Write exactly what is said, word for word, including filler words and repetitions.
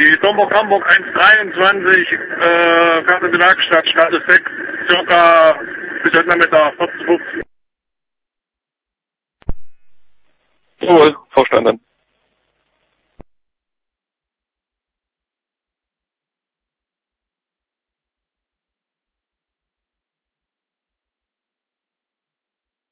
Die Domburg Hamburg eins dreiundzwanzig, äh, fährt in die Werkstatt, Start ist sechs, circa bis heute Nachmittag, vierzehn, fünfzehn. Jawohl, verstanden.